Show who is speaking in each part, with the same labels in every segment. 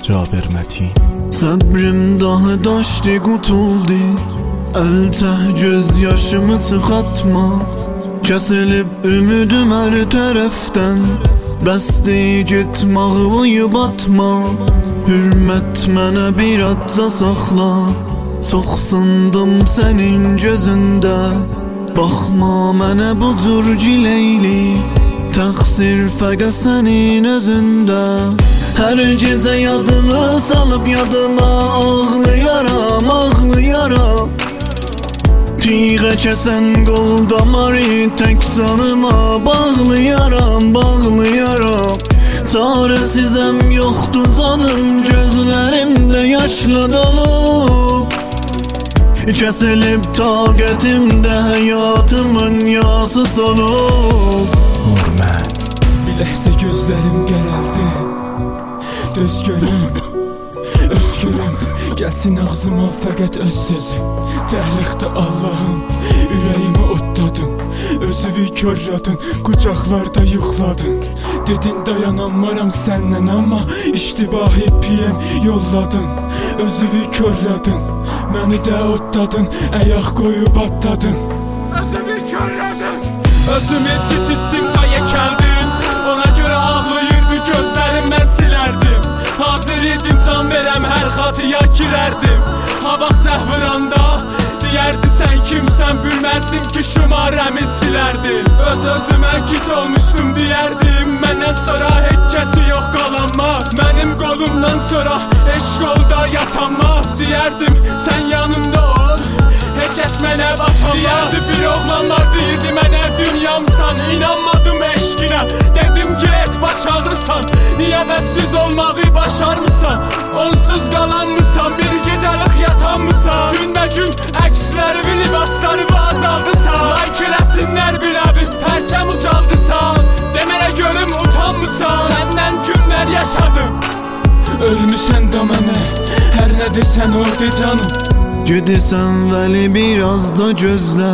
Speaker 1: Cabir Metin.
Speaker 2: Səbrim daha daşdı, qutuldu, əltəh göz yaşımı çıxatma. Kəsilib ümidüm hər tərəfdən, bəsdi gitmə, ağlayıb atma. Hürmət mənə bir azca saxla, çox sındım sənin gözündə. Baxma mənə bu cür gileyli, təqsir fəqət sənin özündə. Hər gecə yadını salıb yadıma ağlayaram, ağlayaram. Tiğə kəsən qol damarı tək canıma bağlayaram, bağlayaram. Çarəsizəm, yoxdur canım, gözlərimdə yaşla dolub. Kəsilib taqətimdə həyatımın yası solub.
Speaker 1: Mən
Speaker 3: bir ləhsə gözlərim qərəldi, döz görüm, öz görüm. Gəlsin ağzıma fəqət öz sözü, təhliqdə Allahım, ürəyimi otladın. Özüvi körladın, qucaqlarda yuxladın. Dedin dayanamaram səndən, amma iştibahi piyəm yolladın. Özüvi körladın, məni də otladın, əyaq qoyub atladın. Özüvi körladın, özümü çititdim da yekəldin. Ona görə ağlayırdı gözlərim, mən silərdim. Hazır idim can verəm, hər xatıya girərdim. Havaq səhvıranda deyərdi sən kimsən, bilməzdim ki şümarəmi silərdin. Öz-özümə gic olmuşdum deyərdim, məndən sonra heç kəsi yox qalanmaz. Mənim qolumdan sonra eşq olda yatanmaz. Deyərdim sən yanımda ol, heç kəs mənə batamaz. Deyərdi bir oğlanlar deyirdi mənə dünyamsan, inanmadım eşqinə. Dedim ki et baş ağrısan, niyə bəs düz olmağı başarmısan? Onsuz qalanmısan, bir gecəlik yatanmısan. Günbə-gün əkslərimi, libaslarımı azaldısan. Like eləsinlər biləbin, pərçəm ucaldısan. Demələ görüm utanmısan, səndən günlər yaşadım. Ölmüsən da mənə, hər nə desən orada canım.
Speaker 2: Gedirsən vəli biraz da gözlə,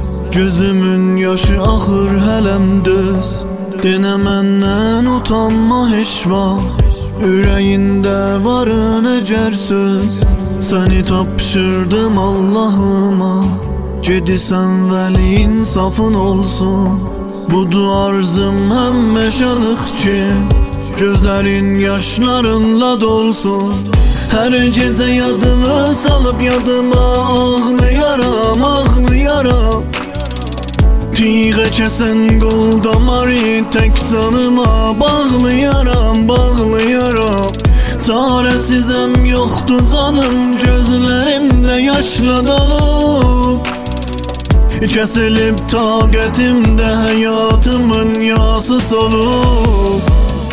Speaker 2: gözümün yaşı axır hələm döz. Denə məndən utanma heç vaxt, ürəyində varın əgər söz. Səni tapşırdım Allahıma, gedirsən vəli insafın olsun. Budur arzım həmişəlik ki, gözlərin yaşlarınla dolsun. Hər gecə yadını salıb yadıma ağlayaram, ağlayaram. Tiğə kəsən qol damarı tək canıma bağlayaram, bağlayaram. Çarəsizəm, yoxdur canım, gözlərimdə yaşla dolub. Kəsilib taqətimdə həyatımın yası solub.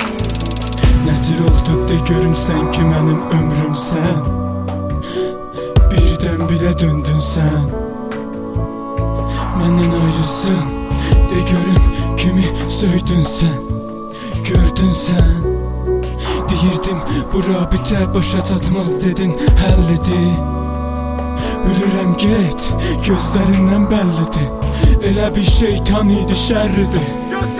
Speaker 3: Nəcür oldu de görüm sən ki mənim ömrümsən, birdən birə döndün sən. Məndən ayrısın, de görüm kimi söydün sən, gördün sən. Deyirdim bu rabitə başa çatmaz, dedin həllidir. Bilirəm get, gözlərindən bəllidir. Elə bir şeytan idi, şərridir.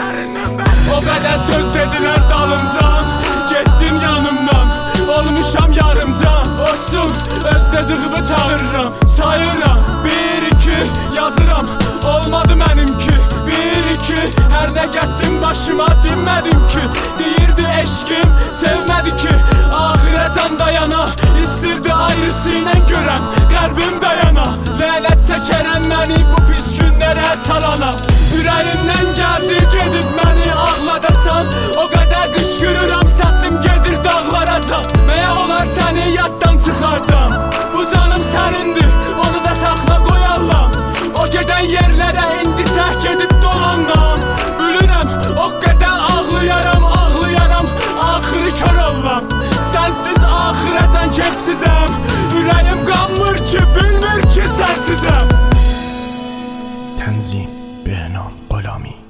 Speaker 3: O qədər söz dedilər dalımcan, getdin yanımdan, olmuşam yarımcan. Olsun, öz dediyimi çağırıram, sayıram. Bir, iki, yazıram, olmadı mənimki. Bir, iki, hər nə gətdim başıma dinmədim ki. Deyirdi eşkim, sevmədi ki, ahirə can dayana. İstirdi ayrısı ilə görəm, qəlbim dayana. Lənət çəkərəm məni bu pis günlərə salana. Ürəyimdən gəldi gedib məni ağladasan, o qədər qışqırıram səsim gedir dağlara can. Məyə olar səni yaddan çıxardam, bu canım sənindir, onu da saxla qoy Allahım. O gedən yerlərə indi tək gedib dolanam. Bilirəm o qədər ağlayaram, ağlayaram, axırı kör ollam. Sənsiz axirətən kefsizəm, ürəyim qanmır ki, bilmir ki sənsizəm.
Speaker 1: تنظیم بهنام غلامی.